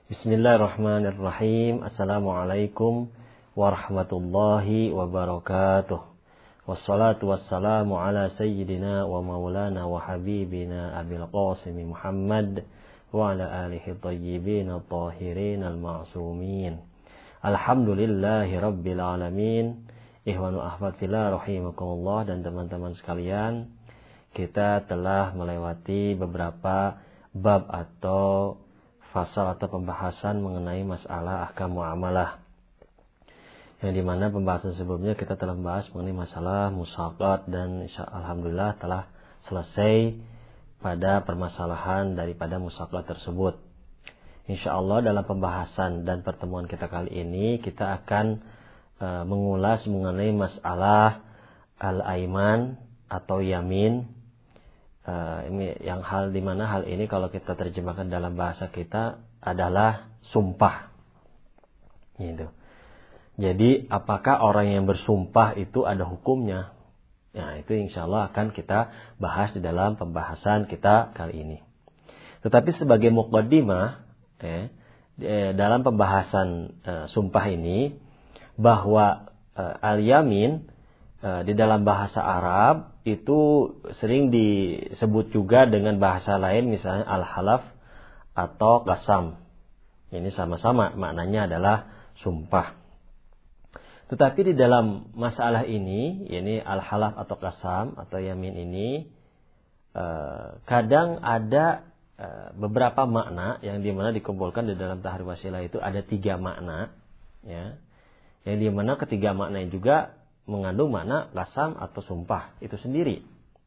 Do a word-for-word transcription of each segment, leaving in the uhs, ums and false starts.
Bismillahirrahmanirrahim. Assalamualaikum warahmatullahi wabarakatuh. Wassalatu wassalamu ala sayyidina wa maulana wa habibina Abil Qasim Muhammad wa ala alihi tayyibin at-tahirin al-ma'sumin. Alhamdulillahi rabbil alamin. Ikhwanu ahfad fillah rahimakumullah, dan teman-teman sekalian, kita telah melewati beberapa bab atau fasal atau pembahasan mengenai masalah ahkam muamalah, yang dimana pembahasan sebelumnya kita telah membahas mengenai masalah musaqat, dan insya alhamdulillah telah selesai pada permasalahan daripada musaqat tersebut. Insya Allah dalam pembahasan dan pertemuan kita kali ini kita akan uh, mengulas mengenai masalah al-aiman atau yamin. Uh, ini yang hal dimana hal ini kalau kita terjemahkan dalam bahasa kita adalah sumpah. Gitu. Jadi apakah orang yang bersumpah itu ada hukumnya? Nah, itu insya Allah akan kita bahas di dalam pembahasan kita kali ini. Tetapi sebagai muqaddimah, eh, dalam pembahasan eh, sumpah ini, bahwa eh, al-yamin eh, di dalam bahasa Arab itu sering disebut juga dengan bahasa lain, misalnya al-halaf atau qasam. Ini sama-sama maknanya adalah sumpah. Tetapi di dalam masalah ini, ini al-halaf atau qasam atau yamin ini, eh, kadang ada eh, beberapa makna yang dimana dikumpulkan di dalam tahrir wasilah itu ada tiga makna, ya, yang dimana ketiga makna juga mengandung makna qasam atau sumpah itu sendiri.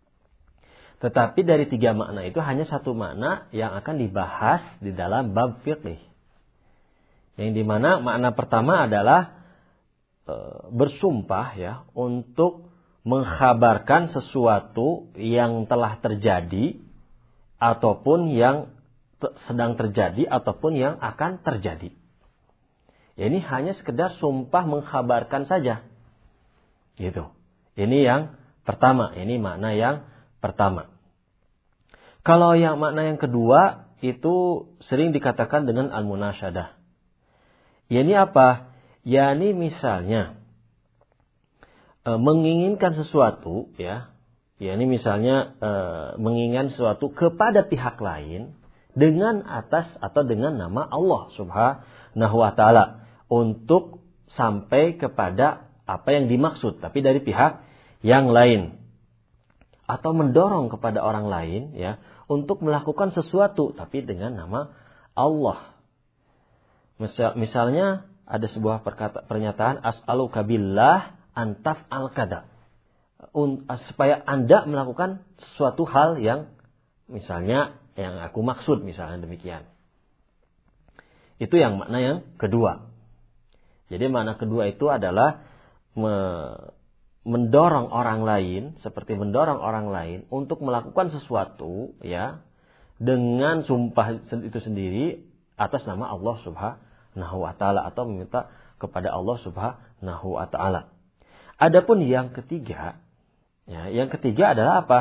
Tetapi dari tiga makna itu hanya satu makna yang akan dibahas di dalam bab fiqh, yang dimana makna pertama adalah bersumpah, ya, untuk mengkhabarkan sesuatu yang telah terjadi ataupun yang sedang terjadi ataupun yang akan terjadi. Ya, ini hanya sekedar sumpah mengkhabarkan saja. Gitu. Ini yang pertama, ini makna yang pertama. Kalau yang makna yang kedua itu sering dikatakan dengan al-munasyadah. Ya, ini apa? Yani misalnya e, menginginkan sesuatu, ya, yani misalnya e, menginginkan sesuatu kepada pihak lain dengan atas atau dengan nama Allah Subhanahu wa taala untuk sampai kepada apa yang dimaksud, tapi dari pihak yang lain, atau mendorong kepada orang lain, ya, untuk melakukan sesuatu tapi dengan nama Allah. Misal, misalnya ada sebuah perkata, pernyataan as'aluka billah antaf al-kada, supaya Anda melakukan sesuatu hal yang misalnya yang aku maksud, misalnya demikian. Itu yang makna yang kedua. Jadi makna kedua itu adalah me, mendorong orang lain, seperti mendorong orang lain untuk melakukan sesuatu, ya, dengan sumpah itu sendiri atas nama Allah Subhanahu Nahu wa ta'ala, atau meminta kepada Allah Subhanahu wa ta'ala. Adapun yang ketiga, ya, yang ketiga adalah apa?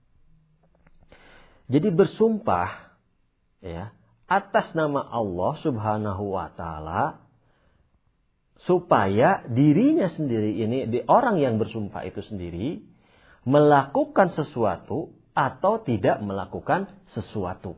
Jadi bersumpah, ya, atas nama Allah Subhanahu wa ta'ala supaya dirinya sendiri ini, di orang yang bersumpah itu sendiri melakukan sesuatu atau tidak melakukan sesuatu.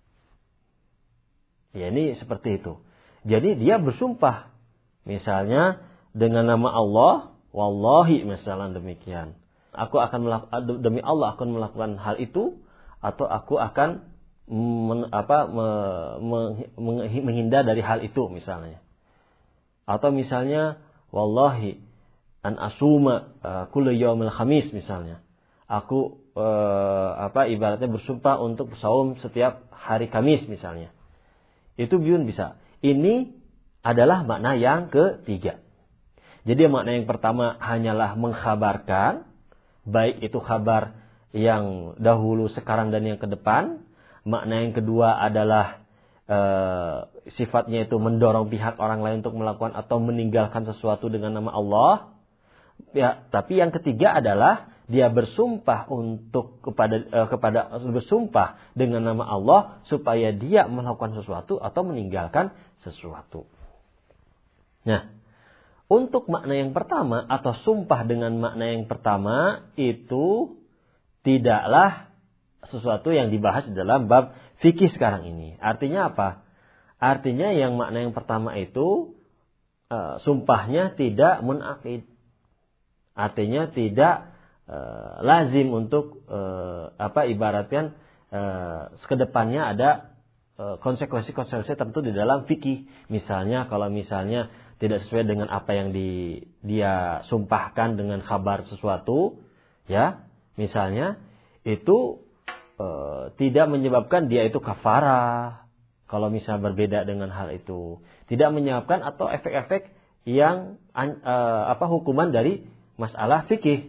Ya, ini seperti itu. Jadi dia bersumpah, misalnya dengan nama Allah, wallahi, misalnya demikian. Aku akan melakukan, demi Allah akan melakukan hal itu, atau aku akan men, apa, me, me, menghindar dari hal itu, misalnya. Atau misalnya, wallahi an asuma uh, kullu yaumil khamis, misalnya. Aku uh, apa ibaratnya bersumpah untuk bersaum setiap hari Kamis, misalnya. Itu biun bisa. Ini adalah makna yang ketiga. Jadi makna yang pertama hanyalah mengkhabarkan, baik itu kabar yang dahulu, sekarang, dan yang ke depan. Makna yang kedua adalah e, sifatnya itu mendorong pihak orang lain untuk melakukan atau meninggalkan sesuatu dengan nama Allah. Ya, tapi yang ketiga adalah dia bersumpah untuk kepada uh, kepada bersumpah dengan nama Allah supaya dia melakukan sesuatu atau meninggalkan sesuatu. Nah, untuk makna yang pertama atau sumpah dengan makna yang pertama itu tidaklah sesuatu yang dibahas dalam bab fikih sekarang ini. Artinya apa? Artinya yang makna yang pertama itu uh, sumpahnya tidak munaqid. Artinya tidak Uh, lazim untuk uh, apa ibaratkan uh, kedepannya ada uh, konsekuensi-konsekuensi tertentu di dalam fikih. Misalnya kalau misalnya tidak sesuai dengan apa yang di, dia sumpahkan dengan kabar sesuatu, ya, misalnya itu uh, tidak menyebabkan dia itu kafarah. Kalau misalnya berbeda dengan hal itu, tidak menyebabkan atau efek-efek yang uh, apa hukuman dari masalah fikih.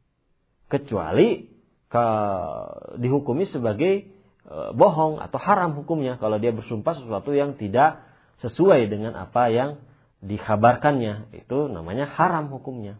Kecuali ke, dihukumi sebagai e, bohong atau haram hukumnya kalau dia bersumpah sesuatu yang tidak sesuai dengan apa yang dikabarkannya, itu namanya haram hukumnya.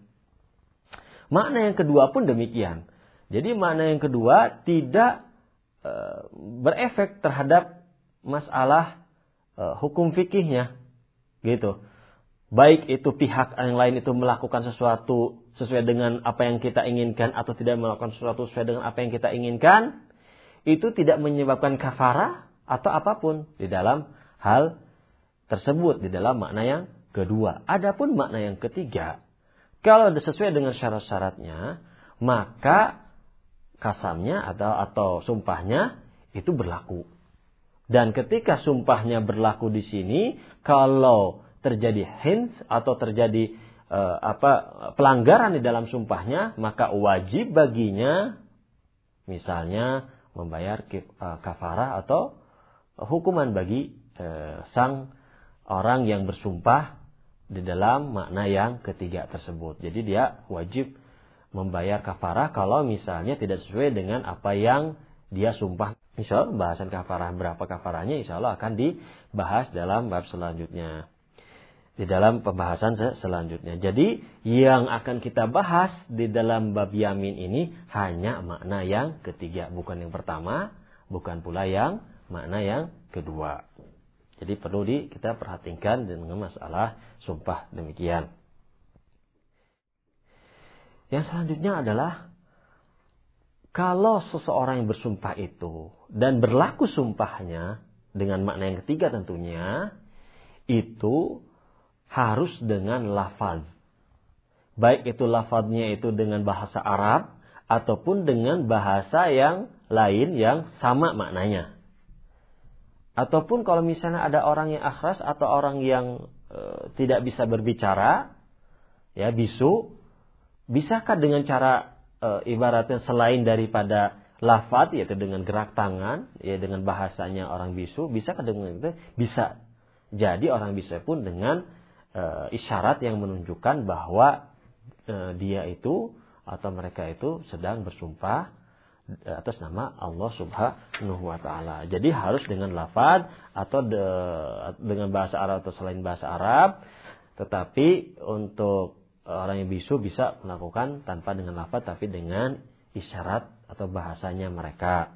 Makna yang kedua pun demikian. Jadi makna yang kedua tidak e, berefek terhadap masalah e, hukum fikihnya, gitu. Baik itu pihak yang lain itu melakukan sesuatu sesuai dengan apa yang kita inginkan atau tidak melakukan sesuatu sesuai dengan apa yang kita inginkan, itu tidak menyebabkan kafarah atau apapun di dalam hal tersebut, di dalam makna yang kedua. Adapun makna yang ketiga, kalau sesuai dengan syarat-syaratnya, maka kasamnya atau atau sumpahnya itu berlaku. Dan ketika sumpahnya berlaku di sini, kalau terjadi hins atau terjadi uh, apa pelanggaran di dalam sumpahnya, maka wajib baginya misalnya membayar kif, uh, kafarah atau hukuman bagi uh, sang orang yang bersumpah di dalam makna yang ketiga tersebut. Jadi dia wajib membayar kafarah kalau misalnya tidak sesuai dengan apa yang dia sumpah. Insya Allah bahasan kafarah berapa kafarahnya insya Allah akan dibahas dalam bab selanjutnya. Di dalam pembahasan selanjutnya. Jadi yang akan kita bahas di dalam bab yamin ini hanya makna yang ketiga, bukan yang pertama, bukan pula yang makna yang kedua. Jadi perlu di, kita perhatikan dengan masalah sumpah demikian. Yang selanjutnya adalah kalau seseorang yang bersumpah itu dan berlaku sumpahnya dengan makna yang ketiga tentunya itu harus dengan lafaz. Baik itu lafaznya itu dengan bahasa Arab ataupun dengan bahasa yang lain yang sama maknanya. Ataupun kalau misalnya ada orang yang akhras atau orang yang e, tidak bisa berbicara, ya bisu, bisakah dengan cara e, ibaratnya selain daripada lafaz yaitu dengan gerak tangan, ya dengan bahasanya orang bisu, bisakah dengan itu? Bisa. Jadi orang bisu pun dengan Uh, isyarat yang menunjukkan bahwa uh, dia itu atau mereka itu sedang bersumpah uh, atas nama Allah Subhanahu wa taala. Jadi harus dengan lafaz atau de, dengan bahasa Arab atau selain bahasa Arab. Tetapi untuk orang yang bisu bisa melakukan tanpa dengan lafaz tapi dengan isyarat atau bahasanya mereka.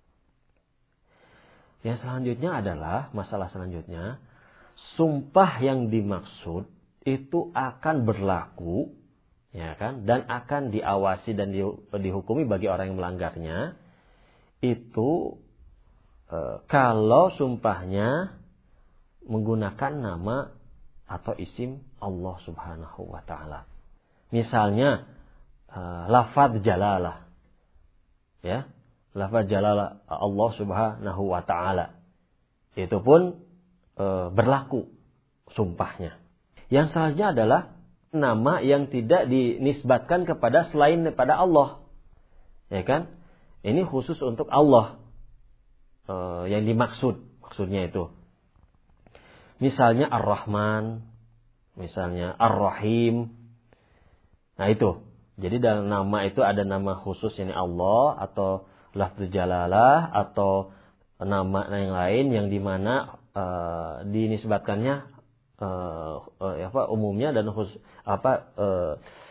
Yang selanjutnya adalah masalah selanjutnya, sumpah yang dimaksud itu akan berlaku, ya kan, dan akan diawasi dan dihukumi bagi orang yang melanggarnya. Itu e, kalau sumpahnya menggunakan nama atau isim Allah Subhanahu wa taala. Misalnya e, lafaz jalalah, ya, lafaz jalalah Allah Subhanahu wa taala. Itu pun berlaku sumpahnya. Yang selanjutnya adalah nama yang tidak dinisbatkan kepada selain daripada Allah, ya kan? Ini khusus untuk Allah e, yang dimaksud, maksudnya itu. Misalnya Ar-Rahman, misalnya Ar-Rahim. Nah itu. Jadi dalam nama itu ada nama khusus ini Allah atau lafzu jalalah atau nama yang lain yang dimana Uh, dinisbatkannya uh, uh, apa umumnya dan khusus apa uh,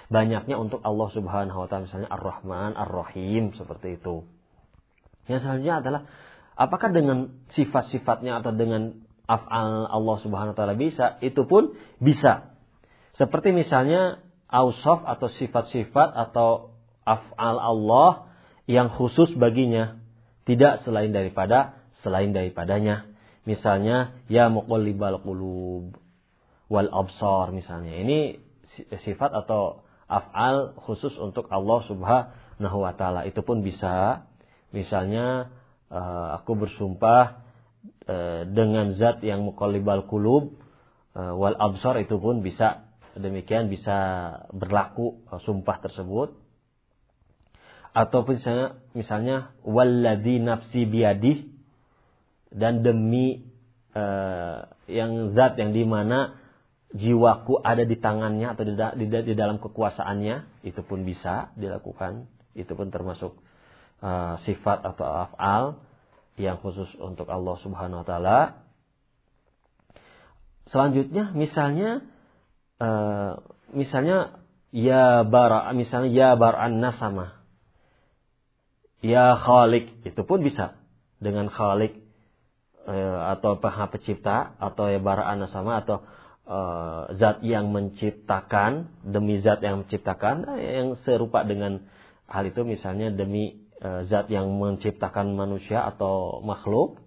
banyaknya untuk Allah Subhanahu wa taala, misalnya Ar-Rahman, Ar-Rahim, seperti itu. Yang selanjutnya adalah apakah dengan sifat-sifatnya atau dengan af'al Allah Subhanahu wa taala bisa? Itu pun bisa. Seperti misalnya ausaf atau sifat-sifat atau af'al Allah yang khusus baginya, tidak selain daripada selain daripadanya. Misalnya ya muqallibal qulub wal absar misalnya. Ini sifat atau af'al khusus untuk Allah Subhanahu wa taala. Itu pun bisa. Misalnya aku bersumpah dengan zat yang muqallibal qulub wal absar, itu pun bisa. Demikian bisa berlaku sumpah tersebut. Atau misalnya misalnya walladzi nafsi biyadih, dan demi uh, yang zat yang dimana jiwaku ada di tangannya atau di, di, di dalam kekuasaannya, itu pun bisa dilakukan. Itu pun termasuk uh, sifat atau af'al yang khusus untuk Allah Subhanahu wa taala. Selanjutnya misalnya uh, misalnya ya bara misalnya ya bar'an nasama, ya khalik, itu pun bisa dengan khalik atau Maha Pencipta, atau ya bara'an sama, atau uh, zat yang menciptakan, demi zat yang menciptakan, yang serupa dengan hal itu, misalnya demi uh, zat yang menciptakan manusia atau makhluk,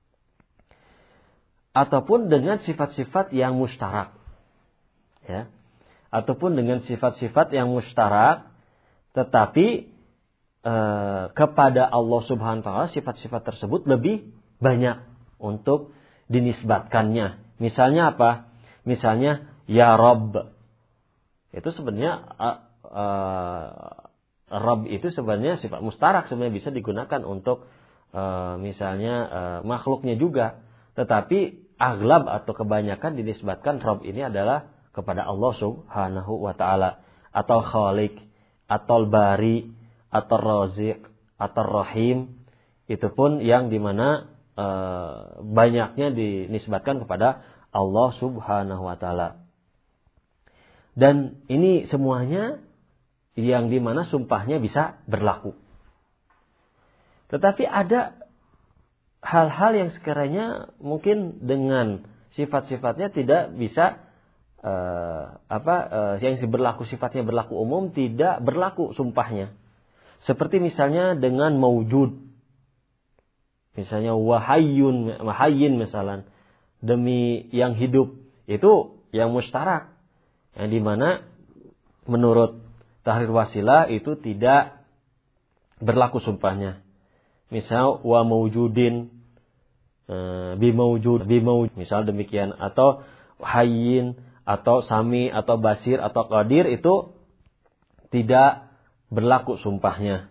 ataupun dengan sifat-sifat yang mustarak, ya, ataupun dengan sifat-sifat yang mustarak, tetapi uh, kepada Allah Subhanahu wa taala sifat-sifat tersebut lebih banyak untuk dinisbatkannya. Misalnya apa? Misalnya ya Rabb. Itu sebenarnya uh, uh, Rabb itu sebenarnya sifat mustarak, sebenarnya bisa digunakan untuk uh, misalnya uh, makhluknya juga. Tetapi aghlab atau kebanyakan dinisbatkan Rabb ini adalah kepada Allah Subhanahu wa taala, atau Khaliq, atau Bari, atau Raziq, atau Rahim. Itu pun yang dimana Uh, banyaknya dinisbatkan kepada Allah Subhanahu wa taala. Dan ini semuanya yang dimana sumpahnya bisa berlaku. Tetapi ada hal-hal yang sekiranya mungkin dengan sifat-sifatnya tidak bisa uh, apa uh, yang berlaku sifatnya berlaku umum, tidak berlaku sumpahnya. Seperti misalnya dengan maujud. Misalnya wahayyun, wahayyin misalnya, demi yang hidup, itu yang mustarak, yang dimana menurut tahrir wasilah itu tidak berlaku sumpahnya. Misal wa maujudin, bi maujud, bi maujud, misal demikian, atau hayyin, atau sami, atau basir, atau qadir, itu tidak berlaku sumpahnya.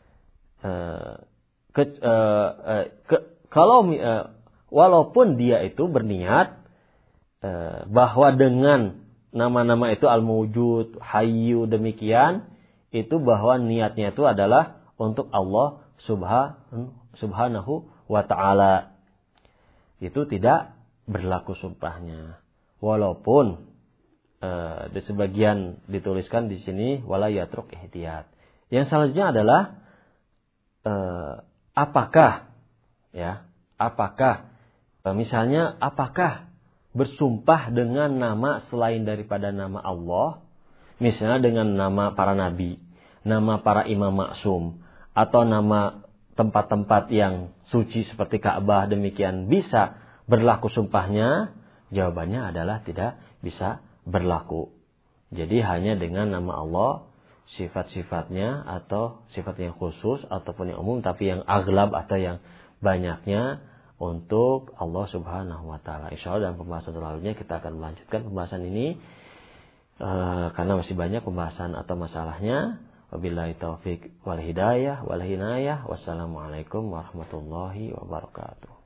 Ke, uh, ke, kalau uh, walaupun dia itu berniat uh, bahwa dengan nama-nama itu al-mawjud, hayyu, demikian, itu bahwa niatnya itu adalah untuk Allah Subhanahu wa taala, itu tidak berlaku sumpahnya. Walaupun uh, di sebagian dituliskan di sini wala yatruk ihtiyat. Yang selanjutnya adalah uh, apakah ya apakah misalnya apakah bersumpah dengan nama selain daripada nama Allah, misalnya dengan nama para nabi, nama para imam maksum, atau nama tempat-tempat yang suci seperti Ka'bah, demikian bisa berlaku sumpahnya? Jawabannya adalah tidak bisa berlaku. Jadi hanya dengan nama Allah, sifat-sifatnya atau sifat yang khusus ataupun yang umum, tapi yang aghlab atau yang banyaknya untuk Allah Subhanahu wa taala. Insyaallah dalam pembahasan selanjutnya kita akan melanjutkan pembahasan ini uh, karena masih banyak pembahasan atau masalahnya. Wabillahi taufik wal hidayah wal hinayah. Wassalamualaikum warahmatullahi wabarakatuh.